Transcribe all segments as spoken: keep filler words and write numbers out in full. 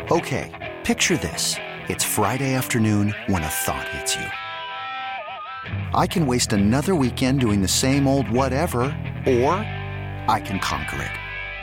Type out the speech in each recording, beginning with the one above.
Okay, picture this. It's Friday afternoon when a thought hits you. I can waste another weekend doing the same old whatever, or I can conquer it.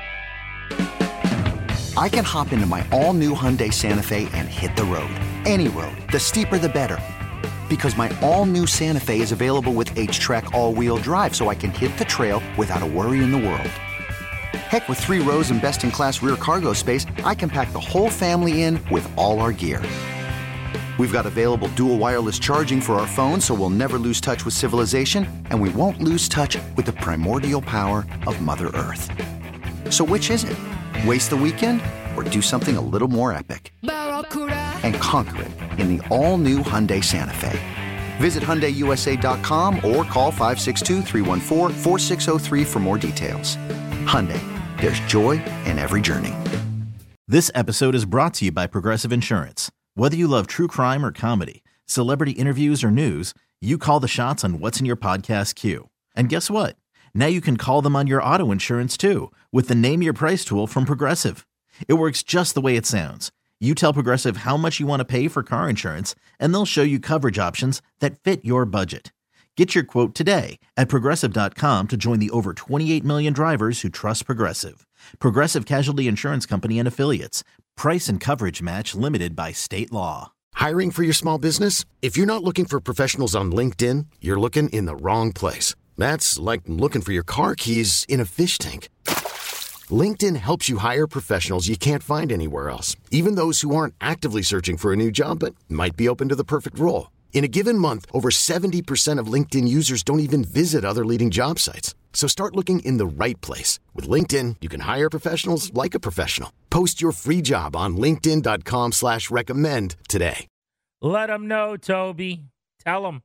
I can hop into my all-new Hyundai Santa Fe and hit the road. Any road. The steeper, the better. Because my all-new Santa Fe is available with H-Track all-wheel drive, so I can hit the trail without a worry in the world. Heck, with three rows and best-in-class rear cargo space, I can pack the whole family in with all our gear. We've got available dual wireless charging for our phones, so we'll never lose touch with civilization, and we won't lose touch with the primordial power of Mother Earth. So which is it? Waste the weekend or do something a little more epic? And conquer it in the all-new Hyundai Santa Fe. Visit Hyundai U S A dot com or call five six two, three one four, four six zero three for more details. Hyundai, there's joy in every journey. This episode is brought to you by Progressive Insurance. Whether you love true crime or comedy, celebrity interviews or news, you call the shots on what's in your podcast queue. And guess what? Now you can call them on your auto insurance too with the Name Your Price tool from Progressive. It works just the way it sounds. You tell Progressive how much you want to pay for car insurance, and they'll show you coverage options that fit your budget. Get your quote today at Progressive dot com to join the over twenty-eight million drivers who trust Progressive. Progressive Casualty Insurance Company and Affiliates. Price and coverage match limited by state law. Hiring for your small business? If you're not looking for professionals on LinkedIn, you're looking in the wrong place. That's like looking for your car keys in a fish tank. LinkedIn helps you hire professionals you can't find anywhere else, even those who aren't actively searching for a new job but might be open to the perfect role. In a given month, over seventy percent of LinkedIn users don't even visit other leading job sites. So start looking in the right place. With LinkedIn, you can hire professionals like a professional. Post your free job on linkedin dot com slash recommend today. Let them know, Toby. Tell them.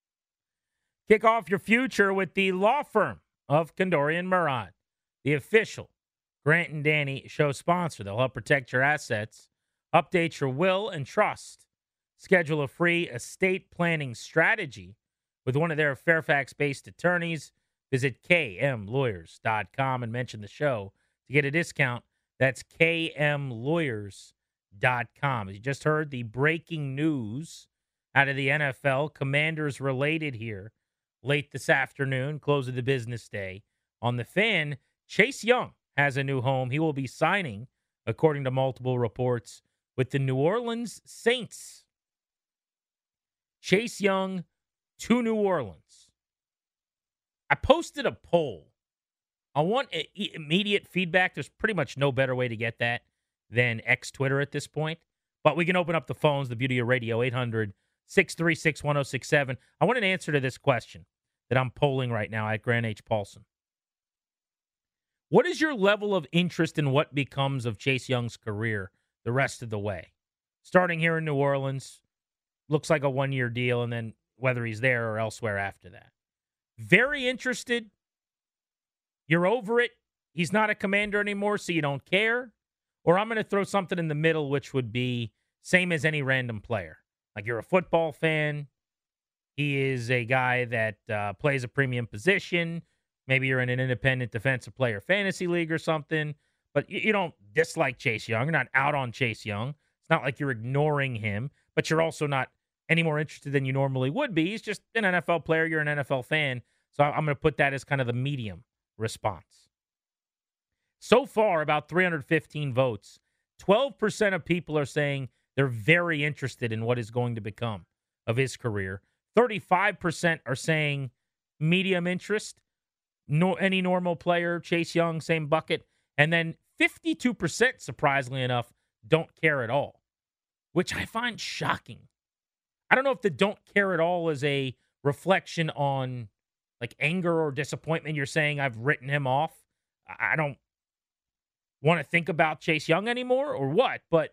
Kick off your future with the law firm of Kondorian Murad, the official Grant and Danny show sponsor. They'll help protect your assets, update your will and trust, schedule a free estate planning strategy with one of their Fairfax-based attorneys. Visit K M lawyers dot com and mention the show to get a discount. That's K M lawyers dot com. As you just heard, the breaking news out of the N F L, Commanders related here late this afternoon, close of the business day. On the Fan, Chase Young has a new home. He will be signing, according to multiple reports, with the New Orleans Saints. Chase Young to New Orleans. I posted a poll. I want immediate feedback. There's pretty much no better way to get that than X Twitter at this point. But we can open up the phones, the beauty of radio, eight hundred, six three six, one oh six seven. I want an answer to this question that I'm polling right now at Grant H. Paulson. What is your level of interest in what becomes of Chase Young's career the rest of the way? Starting here in New Orleans, looks like a one-year deal, and then whether he's there or elsewhere after that. Very interested. You're over it. He's not a Commander anymore, so you don't care. Or I'm going to throw something in the middle, which would be same as any random player. Like you're a football fan. He is a guy that uh, plays a premium position. Maybe you're in an independent defensive player fantasy league or something. But you, you don't dislike Chase Young. You're not out on Chase Young. It's not like you're ignoring him. But you're also not any more interested than you normally would be. He's just an N F L player. You're an N F L fan. So I'm going to put that as kind of the medium response. So far, about three hundred fifteen votes. twelve percent of people are saying they're very interested in what is going to become of his career. thirty-five percent are saying medium interest. No, any normal player, Chase Young, same bucket. And then fifty-two percent, surprisingly enough, don't care at all, which I find shocking. I don't know if the don't care at all is a reflection on like anger or disappointment. You're saying I've written him off. I don't want to think about Chase Young anymore or what, but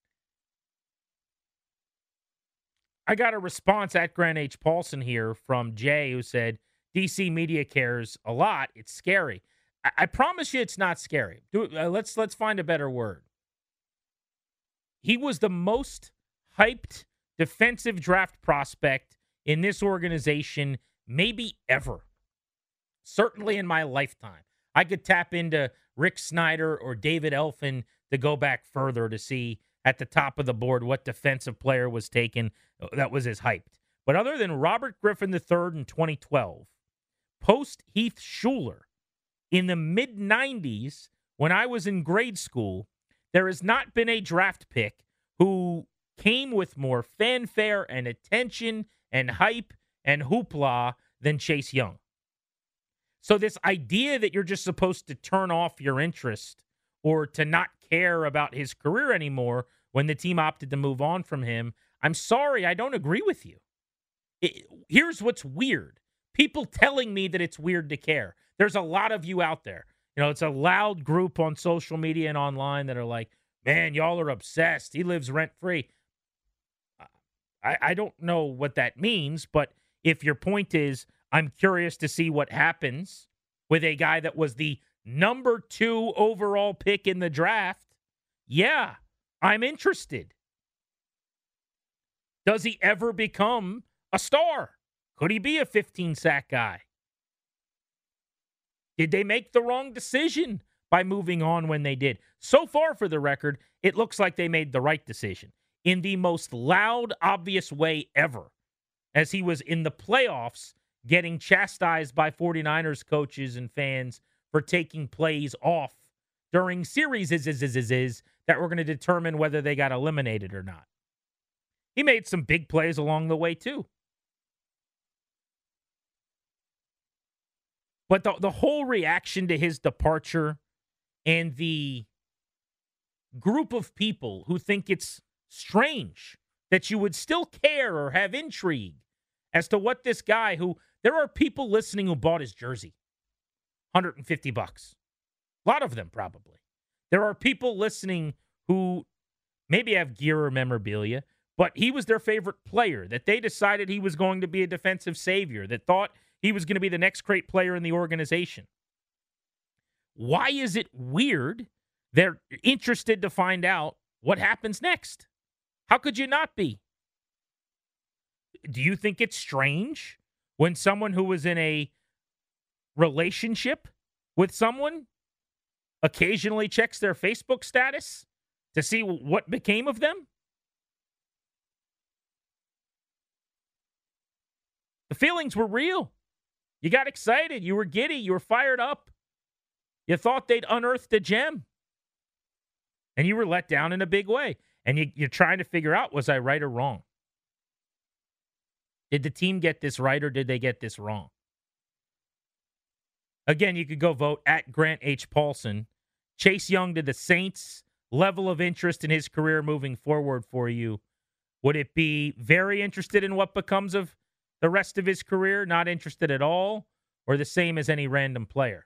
I got a response at Grant H. Paulson here from Jay who said, D C media cares a lot. It's scary. I, I promise you it's not scary. Do, uh, let's, let's find a better word. He was the most hyped defensive draft prospect in this organization maybe ever. Certainly in my lifetime. I could tap into Rick Snyder or David Elfin to go back further to see at the top of the board what defensive player was taken that was as hyped. But other than Robert Griffin the third in twenty twelve, post Heath Schuler in the mid nineties, when I was in grade school, there has not been a draft pick who came with more fanfare and attention and hype and hoopla than Chase Young. So this idea that you're just supposed to turn off your interest or to not care about his career anymore when the team opted to move on from him, I'm sorry, I don't agree with you. It, here's what's weird. People telling me that it's weird to care. There's a lot of you out there. You know, it's a loud group on social media and online that are like, man, y'all are obsessed. He lives rent-free. I, I don't know what that means, but if your point is, I'm curious to see what happens with a guy that was the number two overall pick in the draft, yeah, I'm interested. Does he ever become a star? Could he be a fifteen-sack guy? Did they make the wrong decision by moving on when they did? So far, for the record, it looks like they made the right decision in the most loud, obvious way ever, as he was in the playoffs getting chastised by 49ers coaches and fans for taking plays off during series is, is, is, is, is, that were going to determine whether they got eliminated or not. He made some big plays along the way, too. But the, the whole reaction to his departure and the group of people who think it's strange that you would still care or have intrigue as to what this guy who, there are people listening who bought his jersey, one hundred fifty bucks. A lot of them probably. There are people listening who maybe have gear or memorabilia, but he was their favorite player, that they decided he was going to be a defensive savior, that thought he was going to be the next great player in the organization. Why is it weird they're interested to find out what happens next? How could you not be? Do you think it's strange when someone who was in a relationship with someone occasionally checks their Facebook status to see what became of them? The feelings were real. You got excited. You were giddy. You were fired up. You thought they'd unearthed a gem. And you were let down in a big way. And you, you're trying to figure out, was I right or wrong? Did the team get this right or did they get this wrong? Again, you could go vote at Grant H. Paulson. Chase Young to the Saints. Level of interest in his career moving forward for you. Would it be very interested in what becomes of the rest of his career, not interested at all, or the same as any random player?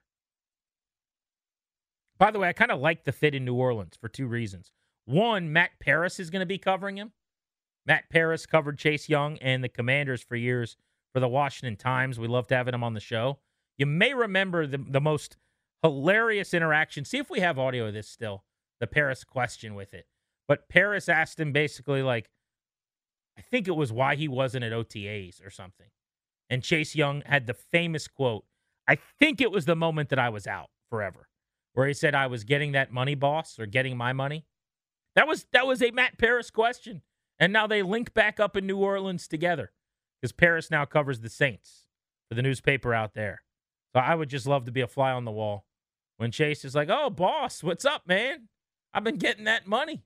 By the way, I kind of like the fit in New Orleans for two reasons. One, Matt Paras is going to be covering him. Matt Paras covered Chase Young and the Commanders for years for the Washington Times. We loved having him on the show. You may remember the, the most hilarious interaction. See if we have audio of this still, the Paras question with it. But Paras asked him basically like, I think it was why he wasn't at O T As or something. And Chase Young had the famous quote, I think it was the moment that I was out forever, where he said I was getting that money, boss, or getting my money. That was that was a Matt Paras question. And now they link back up in New Orleans together because Paras now covers the Saints for the newspaper out there. So I would just love to be a fly on the wall when Chase is like, oh, boss, what's up, man? I've been getting that money.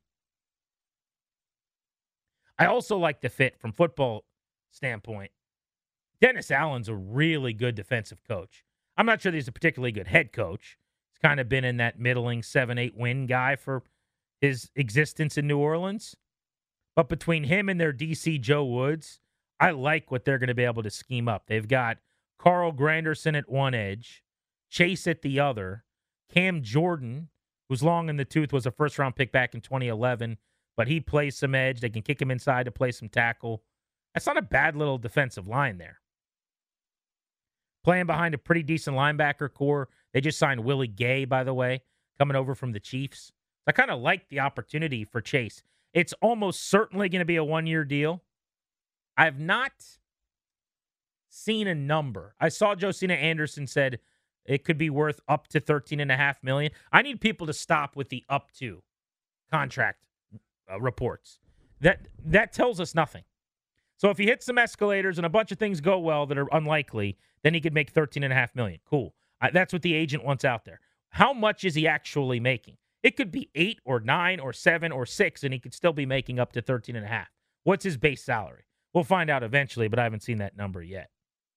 I also like the fit from football standpoint. Dennis Allen's a really good defensive coach. I'm not sure that he's a particularly good head coach. He's kind of been in that middling seven eight win guy for his existence in New Orleans. But between him and their D C Joe Woods, I like what they're going to be able to scheme up. They've got Carl Granderson at one edge, Chase at the other, Cam Jordan, who's long in the tooth, was a first-round pick back in twenty eleven, but he plays some edge. They can kick him inside to play some tackle. That's not a bad little defensive line there. Playing behind a pretty decent linebacker core. They just signed Willie Gay, by the way, coming over from the Chiefs. I kind of like the opportunity for Chase. It's almost certainly going to be a one-year deal. I have not seen a number. I saw Josina Anderson said it could be worth up to thirteen point five million dollars. I need people to stop with the up to contract uh, reports. That that tells us nothing. So if he hits some escalators and a bunch of things go well that are unlikely, then he could make thirteen and a half million. Cool. Uh, that's what the agent wants out there. How much is he actually making? It could be eight or nine or seven or six, and he could still be making up to thirteen and a half. What's his base salary? We'll find out eventually, but I haven't seen that number yet.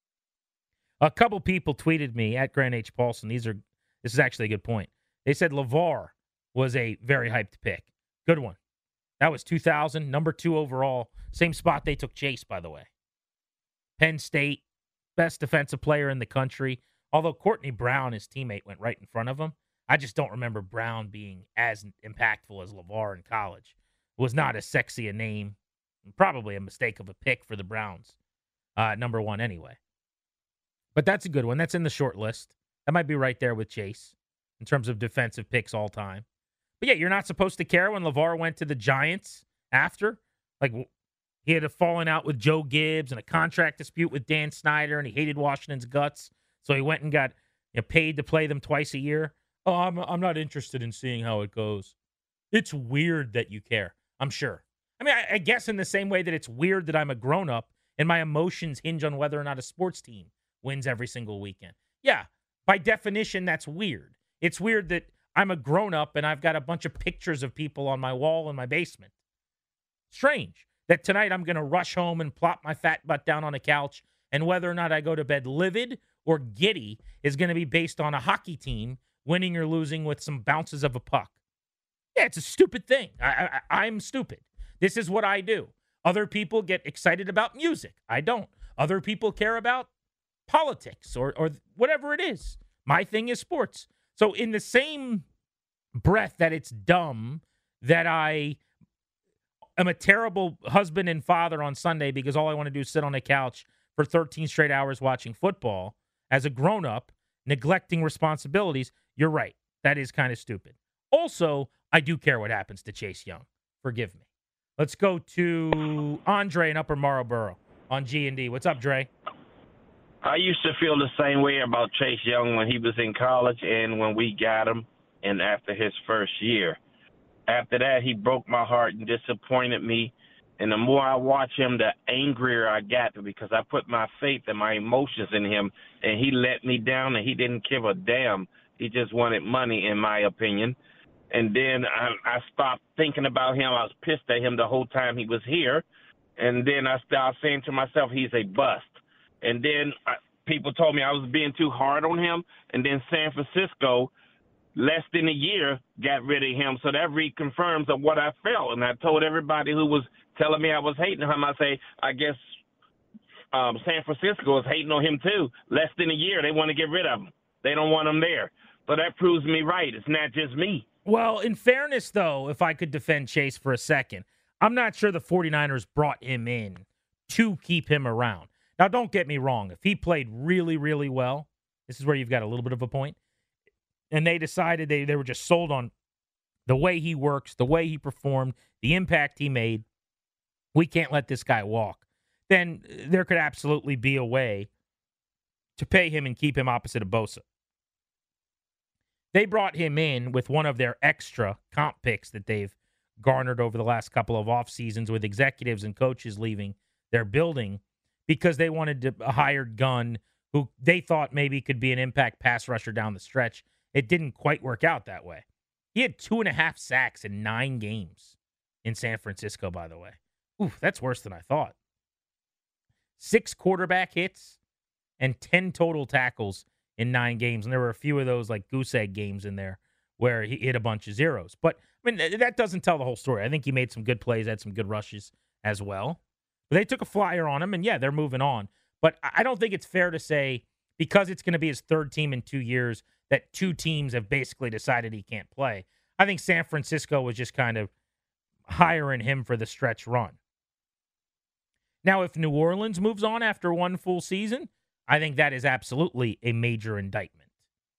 A couple people tweeted me at Grant H. Paulson. These are this is actually a good point. They said LeVar was a very hyped pick. Good one. That was two thousand, number two overall. Same spot they took Chase, by the way. Penn State, best defensive player in the country. Although Courtney Brown, his teammate, went right in front of him. I just don't remember Brown being as impactful as LeVar in college. It was not as sexy a name. Probably a mistake of a pick for the Browns. Uh, number one anyway. But that's a good one. That's in the short list. That might be right there with Chase in terms of defensive picks all time. But yeah, you're not supposed to care when LeVar went to the Giants after. Like, he had a falling out with Joe Gibbs and a contract dispute with Dan Snyder, and he hated Washington's guts. So he went and got you know, paid to play them twice a year. Oh, I'm I'm not interested in seeing how it goes. It's weird that you care, I'm sure. I mean, I, I guess in the same way that it's weird that I'm a grown-up and my emotions hinge on whether or not a sports team wins every single weekend. Yeah, by definition, that's weird. It's weird that I'm a grown-up and I've got a bunch of pictures of people on my wall in my basement. Strange that tonight I'm going to rush home and plop my fat butt down on a couch, and whether or not I go to bed livid or giddy is going to be based on a hockey team winning or losing with some bounces of a puck. Yeah, it's a stupid thing. I, I, I'm stupid. This is what I do. Other people get excited about music. I don't. Other people care about politics or, or whatever it is. My thing is sports. So in the same breath that it's dumb that I am a terrible husband and father on Sunday because all I want to do is sit on a couch for thirteen straight hours watching football as a grown-up, neglecting responsibilities, you're right. That is kind of stupid. Also, I do care what happens to Chase Young. Forgive me. Let's go to Andre in Upper Marlboro on G and D. What's up, Dre? I used to feel the same way about Chase Young when he was in college and when we got him and after his first year. After that, he broke my heart and disappointed me. And the more I watch him, the angrier I got because I put my faith and my emotions in him, and he let me down, and he didn't give a damn. He just wanted money, in my opinion. And then I, I stopped thinking about him. I was pissed at him the whole time he was here. And then I started saying to myself, he's a bust. And then I, people told me I was being too hard on him. And then San Francisco, less than a year, got rid of him. So that reconfirms of what I felt. And I told everybody who was telling me I was hating him, I say, I guess um, San Francisco is hating on him too. Less than a year, they want to get rid of him. They don't want him there. So that proves me right. It's not just me. Well, in fairness, though, if I could defend Chase for a second, I'm not sure the 49ers brought him in to keep him around. Now, don't get me wrong. If he played really, really well, this is where you've got a little bit of a point, and they decided they, they were just sold on the way he works, the way he performed, the impact he made, we can't let this guy walk, then there could absolutely be a way to pay him and keep him opposite of Bosa. They brought him in with one of their extra comp picks that they've garnered over the last couple of off seasons with executives and coaches leaving their building because they wanted to, a hired gun who they thought maybe could be an impact pass rusher down the stretch. It didn't quite work out that way. He had two and a half sacks in nine games in San Francisco, by the way. Oof, that's worse than I thought. Six quarterback hits and ten total tackles in nine games. And there were a few of those like goose egg games in there where he hit a bunch of zeros. But, I mean, that doesn't tell the whole story. I think he made some good plays, had some good rushes as well. But they took a flyer on him, and, yeah, they're moving on. But I don't think it's fair to say, because it's going to be his third team in two years, that two teams have basically decided he can't play. I think San Francisco was just kind of hiring him for the stretch run. Now, if New Orleans moves on after one full season, I think that is absolutely a major indictment.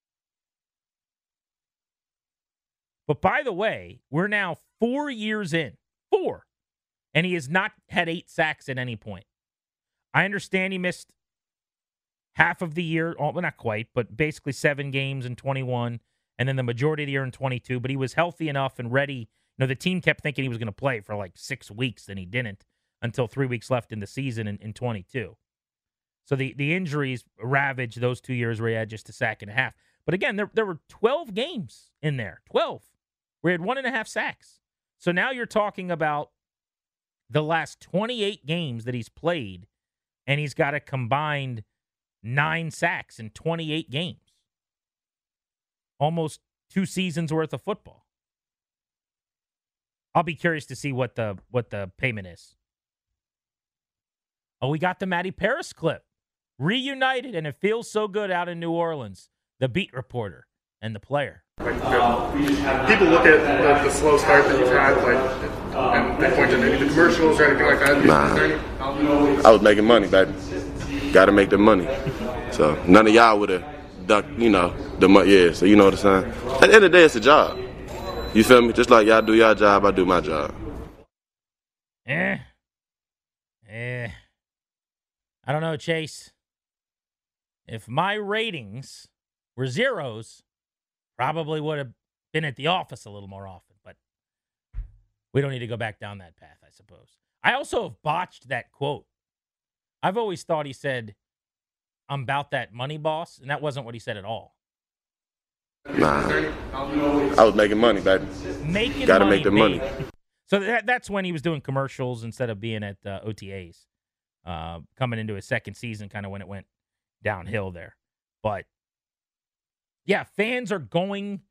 But by the way, we're now four years in. Four. And he has not had eight sacks at any point. I understand he missed half of the year, well, not quite, but basically seven games in twenty-one, and then the majority of the year in twenty-two. But he was healthy enough and ready. You know, the team kept thinking he was going to play for like six weeks, and he didn't until three weeks left in the season in, in twenty-two. So the, the injuries ravaged those two years where he had just a sack and a half. But again, there, there were twelve games in there, twelve, where he had one and a half sacks. So now you're talking about the last twenty-eight games that he's played, and he's got a combined nine sacks in twenty-eight games. Almost two seasons worth of football. I'll be curious to see what the what the payment is. Oh, we got the Matty Paris clip. Reunited, and it feels so good out in New Orleans. The beat reporter and the player. Like, people look at the, the slow start that you've had, like, and they point to maybe the commercials or anything like that. Nah, I was making money, baby. Got to make the money. So none of y'all would have ducked, you know, the money. Yeah, so you know what I'm saying? At the end of the day, it's a job. You feel me? Just like y'all do your job, I do my job. Eh. Eh. I don't know, Chase. If my ratings were zeros, probably would have been at the office a little more often, but we don't need to go back down that path, I suppose. I also have botched that quote. I've always thought he said, I'm about that money, boss, and that wasn't what he said at all. Nah, I was making money, baby. Making Gotta money, make the money. So that, that's when he was doing commercials instead of being at uh, O T As. Uh, coming into his second season, kind of when it went downhill there. But, yeah, fans are going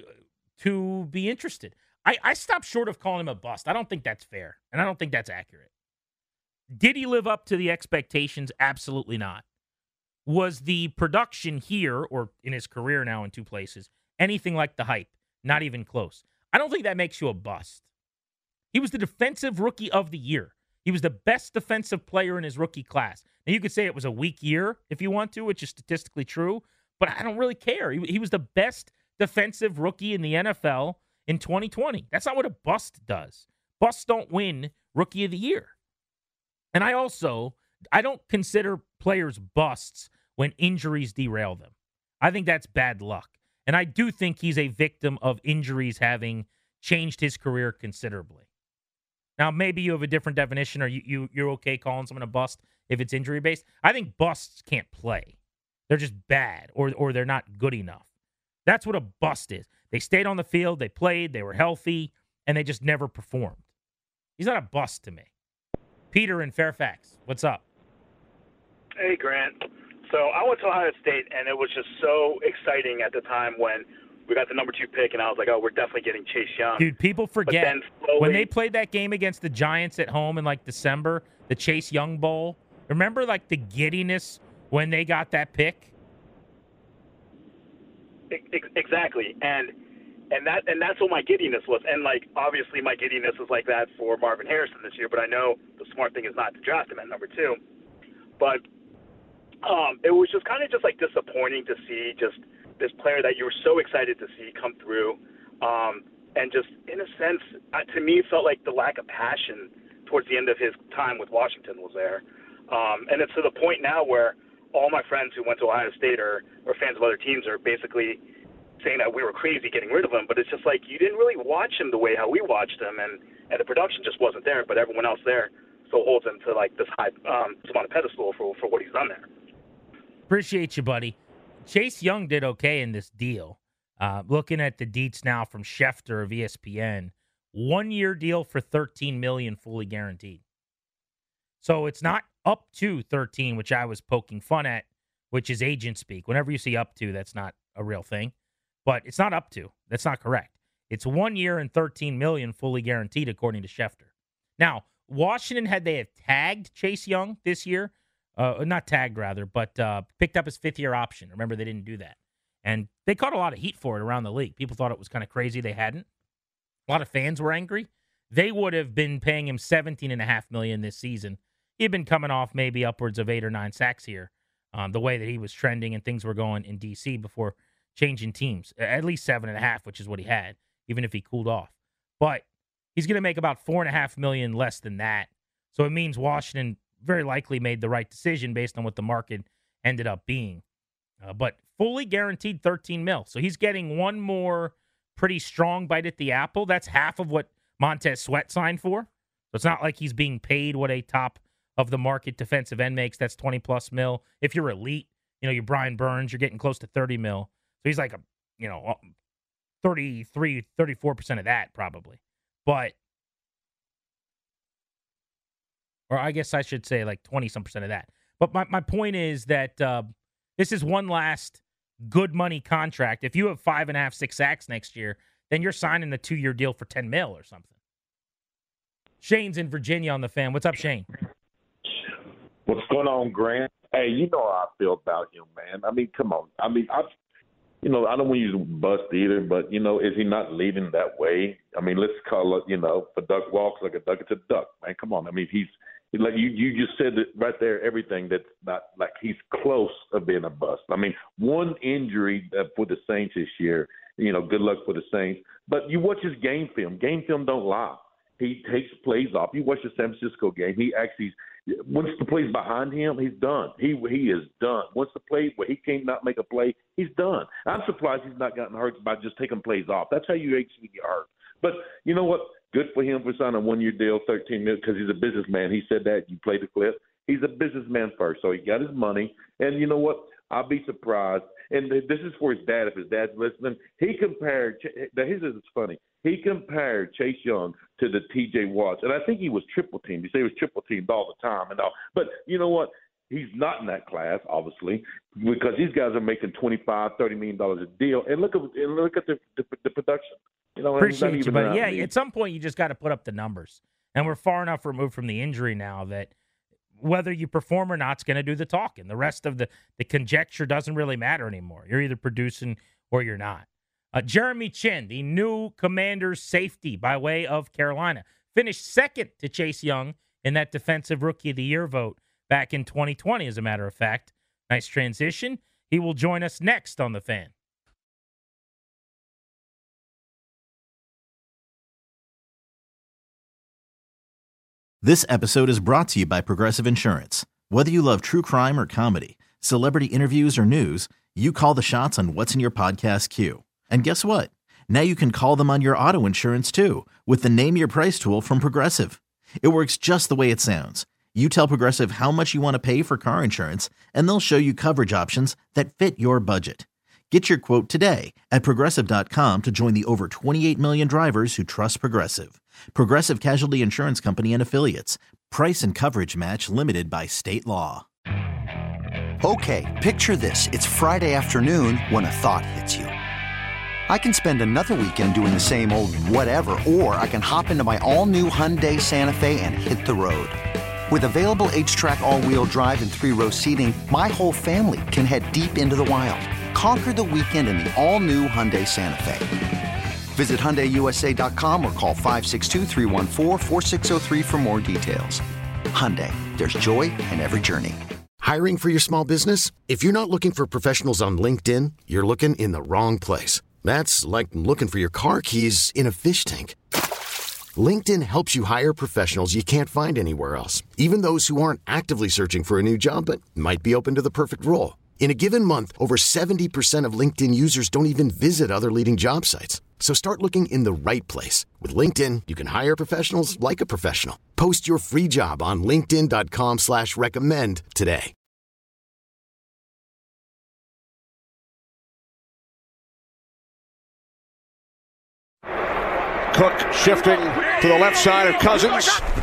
to be interested. I, I stopped short of calling him a bust. I don't think that's fair, and I don't think that's accurate. Did he live up to the expectations? Absolutely not. Was the production here, or in his career now in two places, anything like the hype? Not even close. I don't think that makes you a bust. He was the defensive rookie of the year. He was the best defensive player in his rookie class. Now, you could say it was a weak year if you want to, which is statistically true, but I don't really care. He, he was the best defensive rookie in the N F L in twenty twenty. That's not what a bust does. Busts don't win Rookie of the Year. And I also, I don't consider players busts when injuries derail them. I think that's bad luck. And I do think he's a victim of injuries having changed his career considerably. Now, maybe you have a different definition, or you, you, you're okay calling someone a bust if it's injury-based. I think busts can't play. They're just bad, or or they're not good enough. That's what a bust is. They stayed on the field, they played, they were healthy, and they just never performed. He's not a bust to me. Peter in Fairfax, what's up? Hey, Grant. So I went to Ohio State, and it was just so exciting at the time when we got the number two pick, and I was like, oh, we're definitely getting Chase Young. Dude, people forget slowly, when they played that game against the Giants at home in like December, the Chase Young Bowl. Remember like the giddiness when they got that pick? Exactly, and and that and that's what my giddiness was. And like obviously my giddiness is like that for Marvin Harrison this year, but I know the smart thing is not to draft him at number two. But um, it was just kind of just like disappointing to see just this player that you were so excited to see come through, um, and just in a sense, uh, to me, it felt like the lack of passion towards the end of his time with Washington was there, um, and it's to the point now where all my friends who went to Ohio State or, or fans of other teams are basically saying that we were crazy getting rid of him, but it's just like you didn't really watch him the way how we watched him, and, and the production just wasn't there, but everyone else there still holds him to like this high, um, on a pedestal for, for what he's done there. Appreciate you, buddy. Chase Young did okay in this deal. Uh, looking at the deets now from Schefter of E S P N, one-year deal for thirteen million dollars fully guaranteed. So it's not up to thirteen, which I was poking fun at, which is agent speak. Whenever you see up to, that's not a real thing. But it's not up to. That's not correct. It's one year and thirteen million dollars fully guaranteed, according to Schefter. Now, Washington, had they have tagged Chase Young this year, uh, not tagged rather, but uh, picked up his fifth-year option. Remember, they didn't do that. And they caught a lot of heat for it around the league. People thought it was kind of crazy they hadn't. A lot of fans were angry. They would have been paying him seventeen point five million dollars this season. He'd been coming off maybe upwards of eight or nine sacks here, um, the way that he was trending and things were going in D C before changing teams. At least seven and a half, which is what he had, even if he cooled off. But he's going to make about four and a half million less than that. So it means Washington very likely made the right decision based on what the market ended up being. Uh, but fully guaranteed thirteen mil. So he's getting one more pretty strong bite at the apple. That's half of what Montez Sweat signed for. So it's not like he's being paid what a top of the market defensive end makes. That's twenty plus mil. If you're elite, you know, you're Brian Burns, you're getting close to thirty mil. So he's like a, you know, thirty-three, thirty-four percent of that probably. But, or I guess I should say like twenty some percent of that. But my, my point is that uh, this is one last good money contract. If you have five and a half, six sacks next year, then you're signing the two-year deal for ten mil or something. Shane's in Virginia on the Fan. What's up, Shane? What's going on, Grant? Hey, you know how I feel about him, man. I mean, come on. I mean, I, you know, I don't want you to bust either, but, you know, is he not leading that way? I mean, let's call it, you know, if a duck walks like a duck, it's a duck, man. Come on. I mean, he's, like you, you just said it right there, everything that's not like he's close of being a bust. I mean, one injury for the Saints this year, you know, good luck for the Saints. But you watch his game film. Game film don't lie. He takes plays off. You watch the San Francisco game. He actually, once the play's behind him, he's done. He he is done. Once the play where he can't not make a play, he's done. I'm surprised he's not gotten hurt by just taking plays off. That's how you actually get hurt. But you know what? Good for him for signing a one-year deal, thirteen million dollars, because he's a businessman. He said that. You play the clip. He's a businessman first, so he got his money. And you know what? I'll be surprised. And this is for his dad, if his dad's listening. He compared – here's what's funny. He compared Chase Young to the T J Watts, and I think he was triple teamed. He said he was triple teamed all the time and all. But you know what? He's not in that class, obviously, because these guys are making twenty-five, thirty million dollars a deal. And look at and look at the the, the production. You know, appreciate you, buddy. Yeah, at some point you just got to put up the numbers, and we're far enough removed from the injury now that whether you perform or not is going to do the talking. The rest of the the conjecture doesn't really matter anymore. You're either producing or you're not. Uh, Jeremy Chinn, the new Commanders safety by way of Carolina, finished second to Chase Young in that Defensive Rookie of the Year vote back in twenty twenty, as a matter of fact. Nice transition. He will join us next on The Fan. This episode is brought to you by Progressive Insurance. Whether you love true crime or comedy, celebrity interviews or news, you call the shots on what's in your podcast queue. And guess what? Now you can call them on your auto insurance too with the Name Your Price tool from Progressive. It works just the way it sounds. You tell Progressive how much you want to pay for car insurance, and they'll show you coverage options that fit your budget. Get your quote today at Progressive dot com to join the over twenty-eight million drivers who trust Progressive. Progressive Casualty Insurance Company and Affiliates. Price and coverage match limited by state law. Okay, picture this. It's Friday afternoon when a thought hits you. I can spend another weekend doing the same old whatever, or I can hop into my all-new Hyundai Santa Fe and hit the road. With available H-Track all-wheel drive and three-row seating, my whole family can head deep into the wild. Conquer the weekend in the all-new Hyundai Santa Fe. Visit Hyundai U S A dot com or call five six two, three one four, four six zero three for more details. Hyundai, there's joy in every journey. Hiring for your small business? If you're not looking for professionals on LinkedIn, you're looking in the wrong place. That's like looking for your car keys in a fish tank. LinkedIn helps you hire professionals you can't find anywhere else, even those who aren't actively searching for a new job but might be open to the perfect role. In a given month, over seventy percent of LinkedIn users don't even visit other leading job sites. So start looking in the right place. With LinkedIn, you can hire professionals like a professional. Post your free job on linkedin dot com slash recommend today. Cook shifting to the left side of Cousins.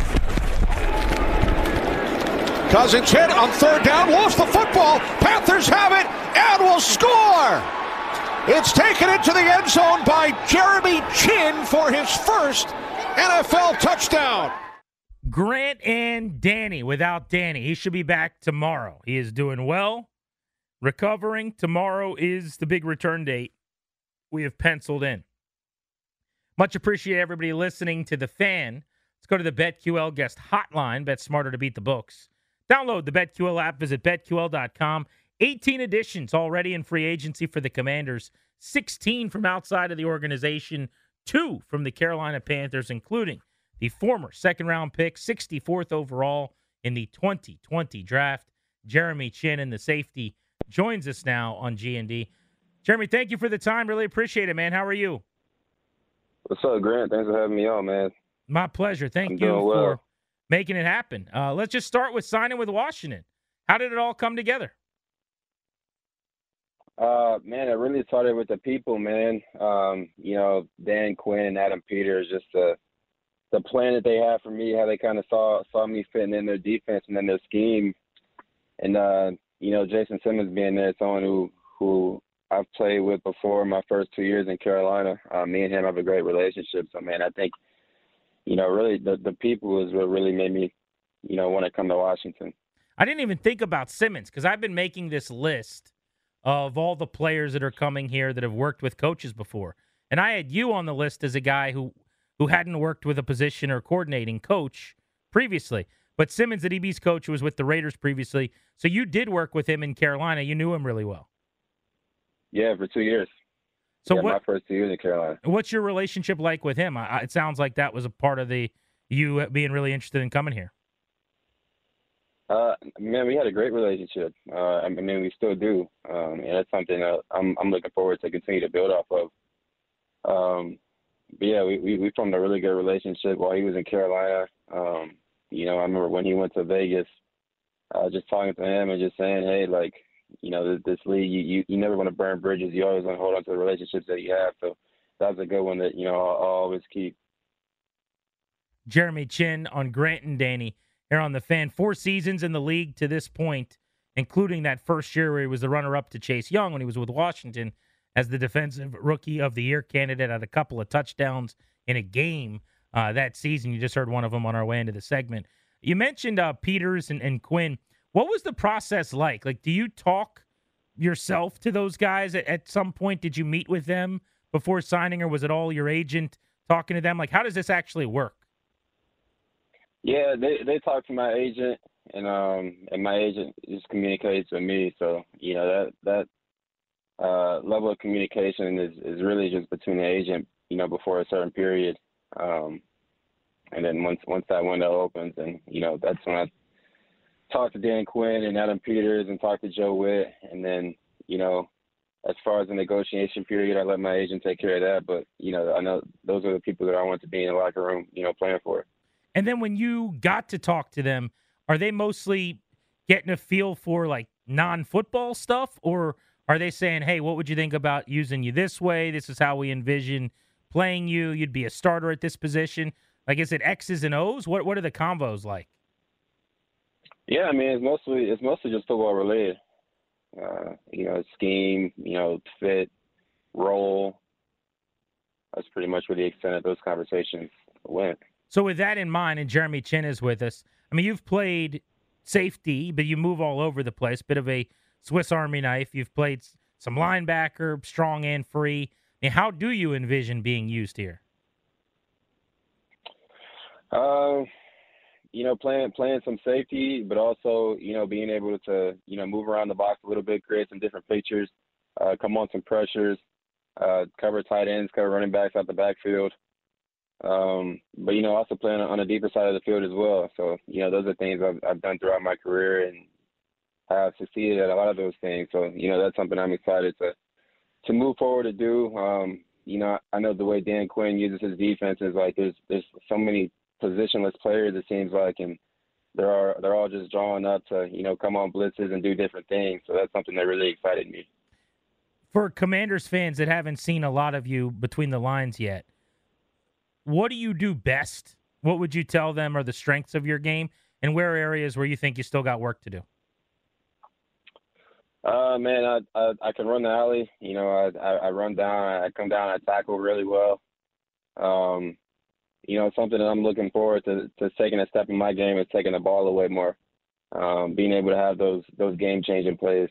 Cousins hit on third down, lost the football. Panthers have it and will score. It's taken into the end zone by Jeremy Chinn for his first N F L touchdown. Grant and Danny without Danny. He should be back tomorrow. He is doing well, recovering. Tomorrow is the big return date we have penciled in. Much appreciate everybody listening to The Fan. Let's go to the BetQL guest hotline. Bet smarter to beat the books. Download the BetQL app. Visit bet Q L dot com. eighteen additions already in free agency for the Commanders. sixteen from outside of the organization. Two from the Carolina Panthers, including the former second-round pick, sixty-fourth overall in the twenty twenty draft. Jeremy Chinn, and the safety, joins us now on G and D. Jeremy, thank you for the time. Really appreciate it, man. How are you? What's up, Grant? Thanks for having me on, man. My pleasure. Thank I'm you doing well. for making it happen. Uh, let's just start with signing with Washington. How did it all come together? Uh, man, it really started with the people, man. Um, you know, Dan Quinn and Adam Peters, just the the plan that they had for me, how they kind of saw saw me fitting in their defense and then their scheme, and uh, you know, Jason Simmons being there, someone who who I've played with before my first two years in Carolina. Uh, me and him have a great relationship. So, man, I think, you know, really the the people is what really made me, you know, want to come to Washington. I didn't even think about Simmons because I've been making this list of all the players that are coming here that have worked with coaches before. And I had you on the list as a guy who, who hadn't worked with a position or coordinating coach previously. But Simmons, the D B's coach, was with the Raiders previously. So you did work with him in Carolina. You knew him really well. Yeah, for two years. So yeah, what, my first two years in Carolina. What's your relationship like with him? I, it sounds like that was a part of the you being really interested in coming here. Uh, man, we had a great relationship. Uh, I mean, we still do, um, and that's something that I'm I'm looking forward to continue to build off of. Um, but yeah, we, we we formed a really good relationship while he was in Carolina. Um, you know, I remember when he went to Vegas, uh, just talking to him and just saying, hey, like, you know, this, this league, you, you you never want to burn bridges. You always want to hold on to the relationships that you have. So that was a good one that you know I'll, I'll always keep. Jeremy Chinn on Grant and Danny here on The Fan. Four seasons in the league to this point, including that first year where he was the runner-up to Chase Young when he was with Washington as the Defensive Rookie of the Year candidate, had a couple of touchdowns in a game uh, that season. You just heard one of them on our way into the segment. You mentioned uh, Peters and, and Quinn. What was the process like? Like, do you talk yourself to those guys at, at some point? Did you meet with them before signing, or was it all your agent talking to them? Like, how does this actually work? Yeah, they they talk to my agent, and um and my agent just communicates with me. So you know that that uh, level of communication is, is really just between the agent, you know, before a certain period, um, and then once once that window opens, and you know that's when I talk to Dan Quinn and Adam Peters and talk to Joe Witt, and then you know as far as the negotiation period, I let my agent take care of that. But you know I know those are the people that I want to be in the locker room, you know, playing for. And then when you got to talk to them, are they mostly getting a feel for like non-football stuff, or are they saying, hey, what would you think about using you this way? This is how we envision playing you. You'd be a starter at this position. Like, is it X's and O's? What What are the combos like? Yeah, I mean, it's mostly it's mostly just football related. Uh, you know, scheme, you know, fit, role. That's pretty much where the extent of those conversations went. So with that in mind, and Jeremy Chinn is with us, I mean, you've played safety, but you move all over the place, bit of a Swiss Army knife. You've played some linebacker, strong and free. I mean, how do you envision being used here? Uh, you know, playing playing some safety, but also, you know, being able to, you know, move around the box a little bit, create some different pictures, uh, come on some pressures, uh, cover tight ends, cover running backs out the backfield. Um, but, you know, also playing on the deeper side of the field as well. So, you know, those are things I've, I've done throughout my career, and I've succeeded at a lot of those things. So, you know, that's something I'm excited to to move forward to do. Um, you know, I know the way Dan Quinn uses his defense is like there's there's so many positionless players, it seems like, and they're all, they're all just drawing up to, you know, come on blitzes and do different things. So that's something that really excited me. For Commanders fans that haven't seen a lot of you between the lines yet, what do you do best? What would you tell them are the strengths of your game, and where are areas where you think you still got work to do? Uh, man, I, I I can run the alley. You know, I, I I run down, I come down, I tackle really well. Um, you know, something that I'm looking forward to, to taking a step in my game is taking the ball away more, um, being able to have those those game-changing plays.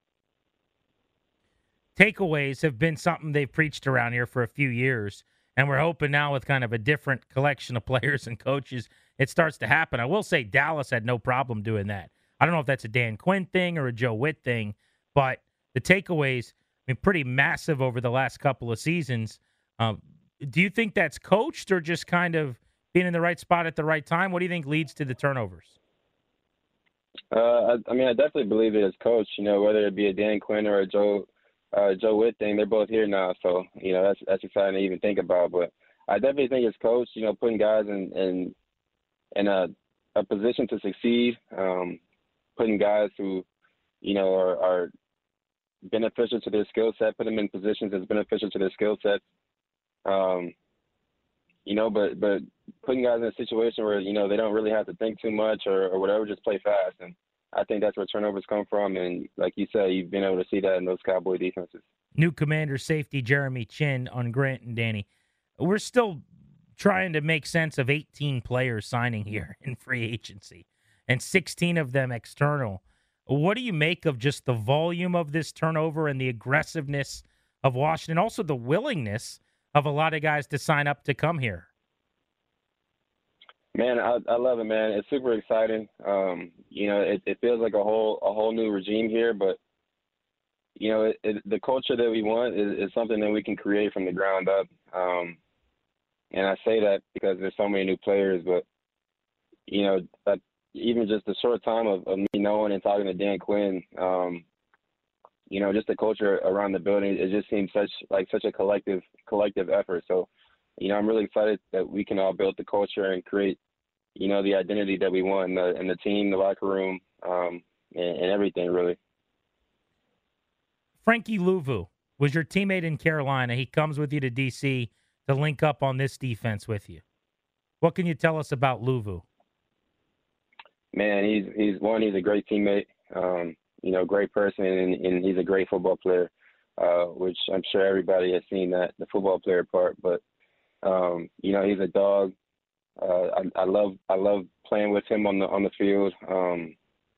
Takeaways have been something they've preached around here for a few years. And we're hoping now with kind of a different collection of players and coaches, it starts to happen. I will say Dallas had no problem doing that. I don't know if that's a Dan Quinn thing or a Joe Witt thing, but the takeaways, I mean, pretty massive over the last couple of seasons. Um, do you think that's coached or just kind of being in the right spot at the right time? What do you think leads to the turnovers? Uh, I, I mean, I definitely believe it is coached. You know, whether it be a Dan Quinn or a Joe Uh, Joe Witt thing, they're both here now, so you know that's that's exciting to even think about. But I definitely think as coach, you know, putting guys in in, in a, a position to succeed, um, putting guys who, you know, are, are beneficial to their skill set, put them in positions that's beneficial to their skill sets. Um, you know, but but putting guys in a situation where, you know, they don't really have to think too much or, or whatever, just play fast. And I think that's where turnovers come from. And like you said, you've been able to see that in those Cowboy defenses. New Commander safety Jeremy Chinn on Grant and Danny. We're still trying to make sense of eighteen players signing here in free agency and sixteen of them external. What do you make of just the volume of this turnover and the aggressiveness of Washington, also the willingness of a lot of guys to sign up to come here? Man, I, I love it, man. It's super exciting. Um, you know, it, it feels like a whole a whole new regime here, but you know, it, it, the culture that we want is, is something that we can create from the ground up. Um, and I say that because there's so many new players, but you know, that, even just the short time of, of me knowing and talking to Dan Quinn, um, you know, just the culture around the building, it just seems such like such a collective collective effort. So, you know, I'm really excited that we can all build the culture and create, you know, the identity that we want in the, in the team, the locker room, um, and, and everything, really. Frankie Luvu was your teammate in Carolina. He comes with you to D C to link up on this defense with you. What can you tell us about Luvu? Man, he's he's one. He's a great teammate. Um, you know, great person, and, and he's a great football player. Uh, which I'm sure everybody has seen that the football player part. But um, you know, he's a dog. Uh, I, I love I love playing with him on the on the field. Um,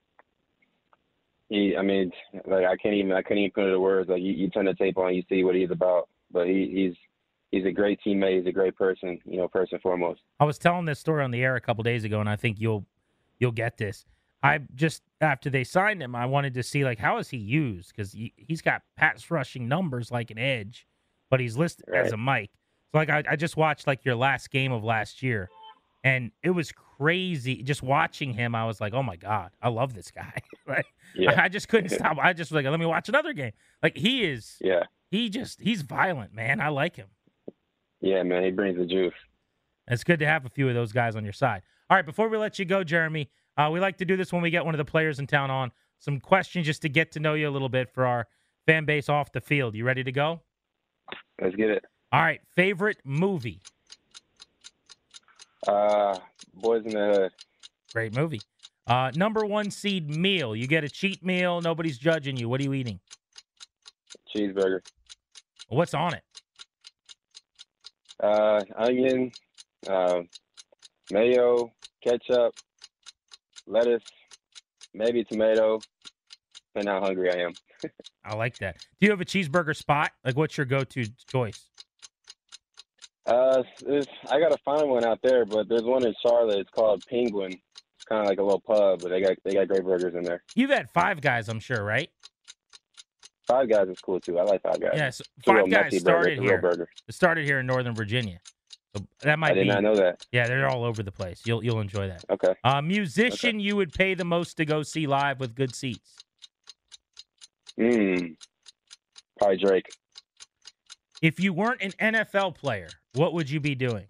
he, I mean, like I can't even I couldn't even put it into words. Like you, you turn the tape on, you see what he's about. But he, he's he's a great teammate. He's a great person. You know, first and foremost. I was telling this story on the air a couple days ago, and I think you'll. You'll get this. I just, after they signed him, I wanted to see, like, how is he used? Because he, he's got pass rushing numbers like an edge, but he's listed right as a Mike. So, like, I, I just watched, like, your last game of last year, and it was crazy. Just watching him, I was like, oh, my God, I love this guy. Like, yeah. I, I just couldn't stop. I just was like, let me watch another game. Like, he is, yeah. he just, he's violent, man. I like him. Yeah, man, he brings the juice. It's good to have a few of those guys on your side. All right, before we let you go, Jeremy, uh, we like to do this when we get one of the players in town on. Some questions just to get to know you a little bit for our fan base off the field. You ready to go? Let's get it. All right, favorite movie? Uh, Boys in the Hood. Great movie. Uh, number one seed meal. You get a cheat meal. Nobody's judging you. What are you eating? Cheeseburger. What's on it? Uh, onion, uh, mayo, ketchup, lettuce, maybe tomato, depending how hungry I am. I like that. Do you have a cheeseburger spot? Like, what's your go-to choice? Uh, I got to find one out there, but there's one in Charlotte. It's called Penguin. It's kind of like a little pub, but they got they got great burgers in there. You've had Five Guys, I'm sure, right? Five Guys is cool, too. I like Five Guys. Yes, yeah, so Five Guys started here. It started here in Northern Virginia. So that might I did be, not know that. Yeah, they're all over the place. You'll you'll enjoy that. Okay. Uh, musician okay. you would pay the most to go see live with good seats? Hmm. Probably Drake. If you weren't an N F L player, what would you be doing?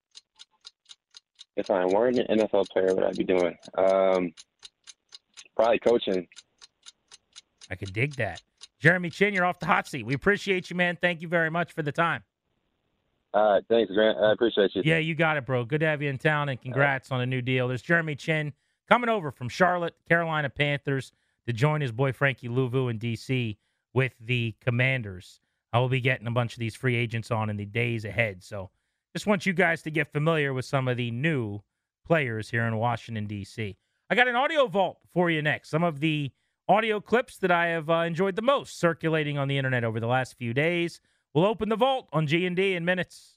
If I weren't an N F L player, what would I be doing? Um, probably coaching. I could dig that. Jeremy Chinn, you're off the hot seat. We appreciate you, man. Thank you very much for the time. All right, thanks, Grant. I appreciate you. Yeah, you got it, bro. Good to have you in town, and congrats right. on a new deal. There's Jeremy Chinn coming over from Charlotte, Carolina Panthers, to join his boy Frankie Luvu in D C with the Commanders. I will be getting a bunch of these free agents on in the days ahead. So just want you guys to get familiar with some of the new players here in Washington, D C. I got an audio vault for you next. Some of the audio clips that I have uh, enjoyed the most circulating on the internet over the last few days. We'll open the vault on G and D in minutes.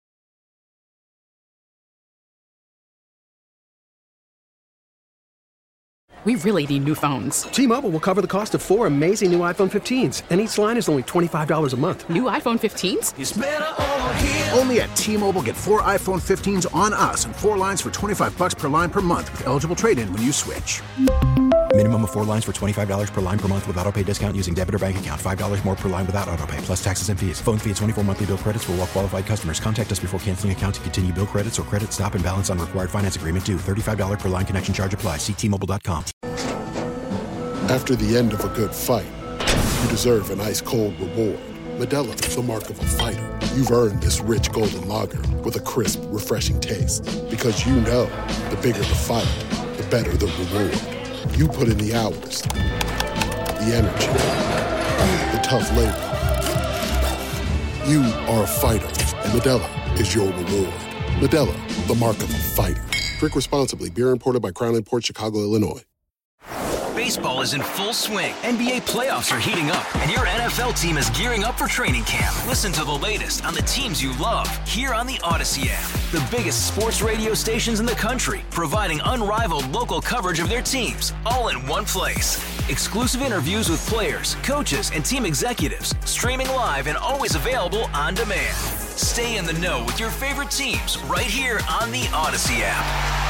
We really need new phones. T-Mobile will cover the cost of four amazing new iPhone fifteens, and each line is only twenty-five dollars a month. New iPhone fifteens? It's better over here. Only at T-Mobile, get four iPhone fifteens on us and four lines for twenty-five dollars per line per month with eligible trade-in when you switch. Minimum of four lines for twenty-five dollars per line per month with auto pay discount using debit or bank account. five dollars more per line without auto pay, plus taxes and fees. Phone fee at twenty-four monthly bill credits for well qualified customers. Contact us before canceling account to continue bill credits or credit stop and balance on required finance agreement due. thirty-five dollars per line connection charge applies. See T Mobile dot com. After the end of a good fight, you deserve an ice-cold reward. Modelo is the mark of a fighter. You've earned this rich golden lager with a crisp, refreshing taste. Because you know, the bigger the fight, the better the reward. You put in the hours, the energy, the tough labor. You are a fighter, and Modelo is your reward. Modelo, the mark of a fighter. Drink responsibly. Beer imported by Crown Imports, Chicago, Illinois. Baseball is in full swing. N B A playoffs are heating up, and your N F L team is gearing up for training camp. Listen to the latest on the teams you love here on the Odyssey app. The biggest sports radio stations in the country, providing unrivaled local coverage of their teams, all in one place. Exclusive interviews with players, coaches, and team executives, streaming live and always available on demand. Stay in the know with your favorite teams right here on the Odyssey app.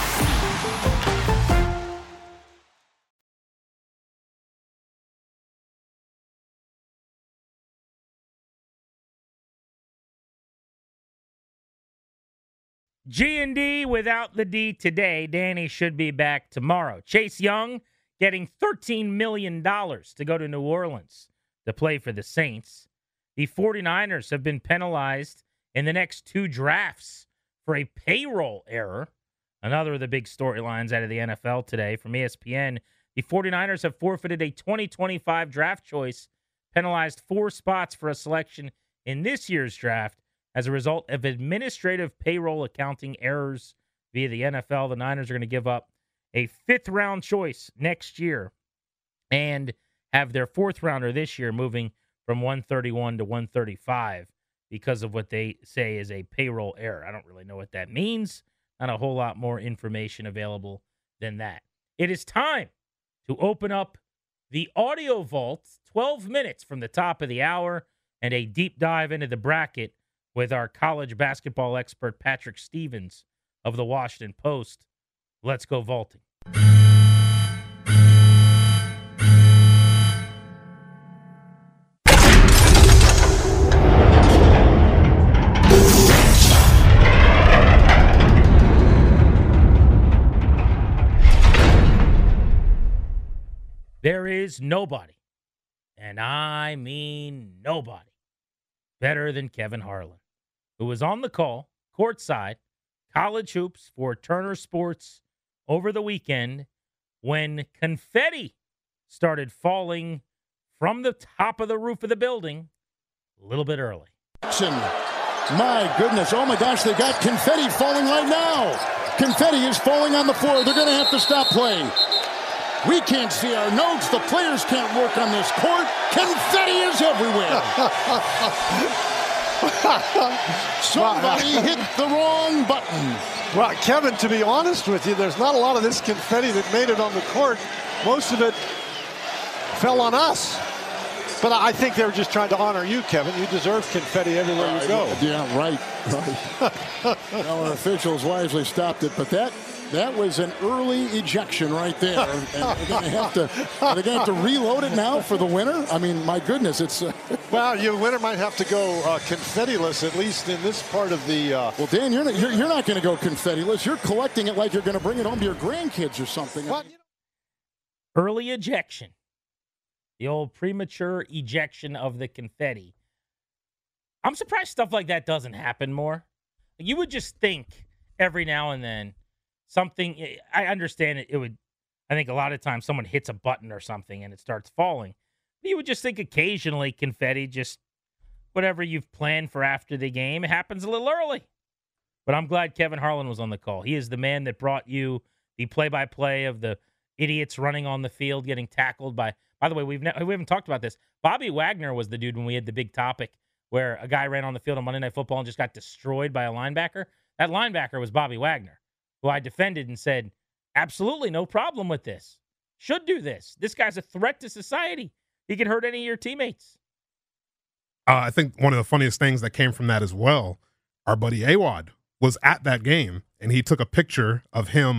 G and D without the D today. Danny should be back tomorrow. Chase Young getting thirteen million dollars to go to New Orleans to play for the Saints. The 49ers have been penalized in the next two drafts for a payroll error. Another of the big storylines out of the N F L today from E S P N. The 49ers have forfeited a twenty twenty-five draft choice, penalized four spots for a selection in this year's draft. As a result of administrative payroll accounting errors via the N F L, the Niners are going to give up a fifth-round choice next year and have their fourth rounder this year moving from one thirty-one to one thirty-five because of what they say is a payroll error. I don't really know what that means. Not a whole lot more information available than that. It is time to open up the audio vault, twelve minutes from the top of the hour, and a deep dive into the bracket with our college basketball expert, Patrick Stevens of the Washington Post. Let's go vaulting. There is nobody, and I mean nobody, better than Kevin Harlan, who was on the call, courtside, college hoops for Turner Sports over the weekend when confetti started falling from the top of the roof of the building a little bit early. My goodness. Oh, my gosh. They got confetti falling right now. Confetti is falling on the floor. They're going to have to stop playing. We can't see our notes. The players can't work on this court. Confetti is everywhere. Somebody hit the wrong button. Well, Kevin, to be honest with you, there's not a lot of this confetti that made it on the court. Most of it fell on us. But I think they were just trying to honor you, Kevin. You deserve confetti everywhere you go. Yeah, right. right. Our officials wisely stopped it, but that that was an early ejection right there. And they're going to have to are they going to have to reload it now for the winner? I mean, my goodness, it's. Uh, well, your winner might have to go uh, confetti-less, at least in this part of the. Uh, well, Dan, you're not you're, you're not going to go confetti-less. You're collecting it like you're going to bring it home to your grandkids or something. Well, early ejection. The old premature ejection of the confetti. I'm surprised stuff like that doesn't happen more. You would just think every now and then something, I understand it, it would, I think a lot of times someone hits a button or something and it starts falling. But you would just think occasionally confetti, just whatever you've planned for after the game, it happens a little early. But I'm glad Kevin Harlan was on the call. He is the man that brought you the play-by-play of the idiots running on the field, getting tackled by, by the way, we've ne- we haven't talked about this. Bobby Wagner was the dude when we had the big topic where a guy ran on the field on Monday Night Football and just got destroyed by a linebacker. That linebacker was Bobby Wagner, who I defended and said, absolutely no problem with this. Should do this. This guy's a threat to society. He could hurt any of your teammates. Uh, I think one of the funniest things that came from that as well, our buddy Awad was at that game, and he took a picture of him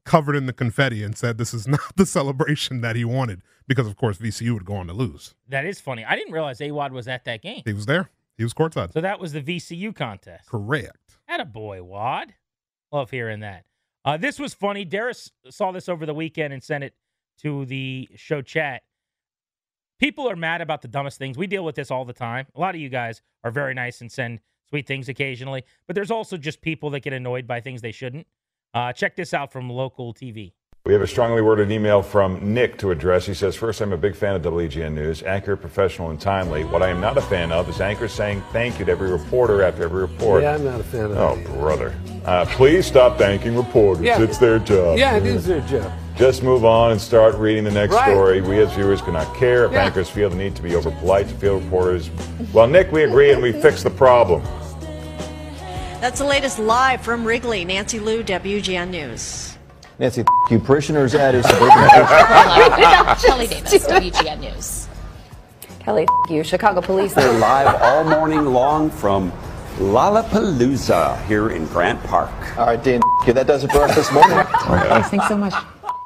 covered in the confetti and said this is not the celebration that he wanted because, of course, V C U would go on to lose. That is funny. I didn't realize A-Wad was at that game. He was there. He was courtside. So that was the V C U contest. Correct. Attaboy, Wad. Love hearing that. Uh, this was funny. Darius saw this over the weekend and sent it to the show chat. People are mad about the dumbest things. We deal with this all the time. A lot of you guys are very nice and send sweet things occasionally, but there's also just people that get annoyed by things they shouldn't. Uh, check this out from local T V. We have a strongly worded email from Nick to address. He says, first, I'm a big fan of W G N News, accurate, professional, and timely. What I am not a fan of is anchors saying thank you to every reporter after every report. Yeah, I'm not a fan of Oh, that. brother. Uh, please stop thanking reporters. Yeah. It's their job. Yeah, it is their job. Just move on and start reading the next Right. story. We as viewers cannot care if Yeah. anchors feel the need to be over polite to field reporters. Well, Nick, we agree and we fixed the problem. That's the latest live from Wrigley. Nancy Liu, W G N News. Nancy, you parishioners at a suburban. Kelly Davis, W G N News. Kelly, you. Chicago police. They're live all morning long from Lollapalooza here in Grant Park. All right, Dan, that does it for us this morning. Thanks so much.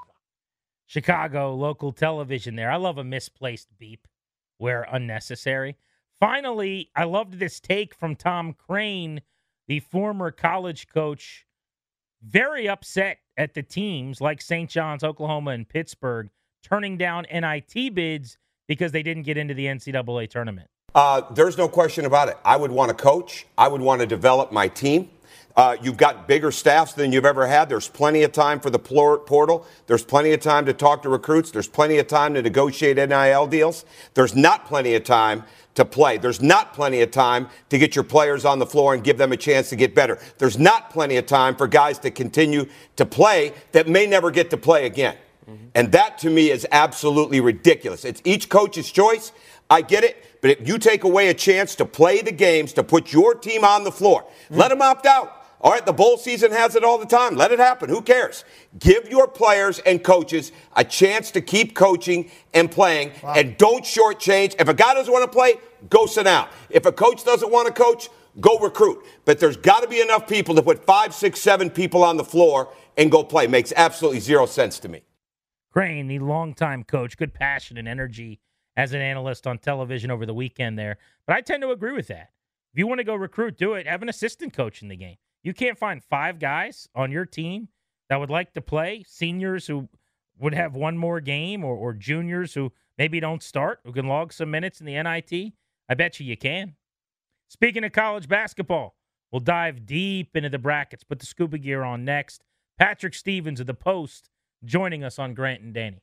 Chicago local television there. I love a misplaced beep where unnecessary. Finally, I loved this take from Tom Crane, the former college coach, very upset at the teams like Saint John's, Oklahoma, and Pittsburgh turning down N I T bids because they didn't get into the N C double A tournament. Uh, there's no question about it. I would want to coach. I would want to develop my team. Uh, you've got bigger staffs than you've ever had. There's plenty of time for the portal. There's plenty of time to talk to recruits. There's plenty of time to negotiate N I L deals. There's not plenty of time to play. There's not plenty of time to get your players on the floor and give them a chance to get better. There's not plenty of time for guys to continue to play that may never get to play again. Mm-hmm. And that, to me, is absolutely ridiculous. It's each coach's choice. I get it. But if you take away a chance to play the games, to put your team on the floor, mm-hmm. let them opt out. All right, the bowl season has it all the time. Let it happen. Who cares? Give your players and coaches a chance to keep coaching and playing, wow. and don't shortchange. If a guy doesn't want to play, go sit down. If a coach doesn't want to coach, go recruit. But there's got to be enough people to put five, six, seven people on the floor and go play. Makes absolutely zero sense to me. Crane, the longtime coach, good passion and energy as an analyst on television over the weekend there. But I tend to agree with that. If you want to go recruit, do it. Have an assistant coach in the game. You can't find five guys on your team that would like to play, seniors who would have one more game, or, or juniors who maybe don't start, who can log some minutes in the N I T. I bet you you can. Speaking of college basketball, we'll dive deep into the brackets, put the scuba gear on next. Patrick Stevens of The Post joining us on Grant and Danny.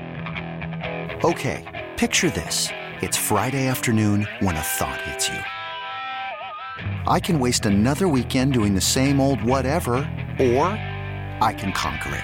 Okay, picture this. It's Friday afternoon when a thought hits you. I can waste another weekend doing the same old whatever, or I can conquer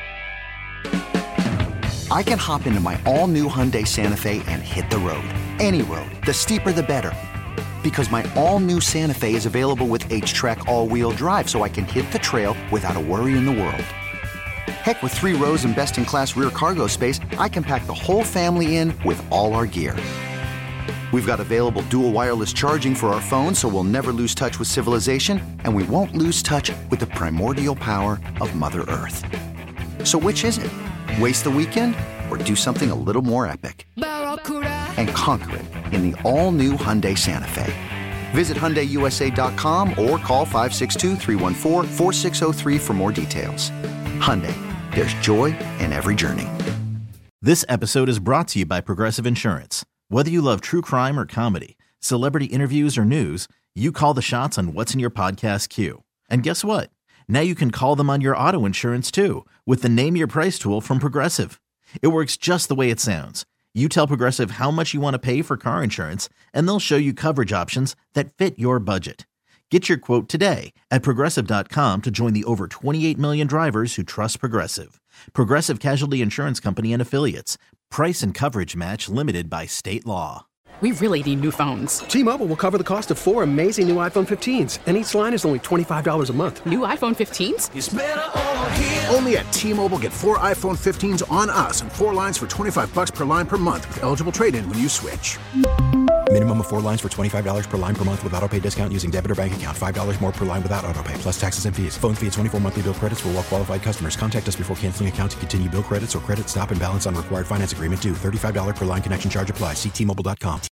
it. I can hop into my all-new Hyundai Santa Fe and hit the road. Any road. The steeper, the better. Because my all-new Santa Fe is available with H-Track all-wheel drive, so I can hit the trail without a worry in the world. Heck, with three rows and best-in-class rear cargo space, I can pack the whole family in with all our gear. We've got available dual wireless charging for our phones, so we'll never lose touch with civilization, and we won't lose touch with the primordial power of Mother Earth. So which is it? Waste the weekend or do something a little more epic? And conquer it in the all-new Hyundai Santa Fe. Visit Hyundai U S A dot com or call five six two, three one four, four six zero three for more details. Hyundai, there's joy in every journey. This episode is brought to you by Progressive Insurance. Whether you love true crime or comedy, celebrity interviews or news, you call the shots on what's in your podcast queue. And guess what? Now you can call them on your auto insurance too with the Name Your Price tool from Progressive. It works just the way it sounds. You tell Progressive how much you want to pay for car insurance, and they'll show you coverage options that fit your budget. Get your quote today at Progressive dot com to join the over twenty-eight million drivers who trust Progressive. Progressive Casualty Insurance Company and Affiliates. Price and coverage match limited by state law. We really need new phones. T-Mobile will cover the cost of four amazing new iPhone fifteens, and each line is only twenty-five dollars a month. New iPhone fifteens? It's better over here. Only at T-Mobile, get four iPhone fifteens on us and four lines for twenty-five bucks per line per month with eligible trade-in when you switch. Minimum of four lines for twenty-five dollars per line per month with auto pay discount using debit or bank account. five dollars more per line without auto pay, plus taxes and fees. Phone fee at twenty-four monthly bill credits for well qualified customers. Contact us before canceling account to continue bill credits or credit stop and balance on required finance agreement due. thirty-five dollars per line connection charge applies. See T Mobile dot com.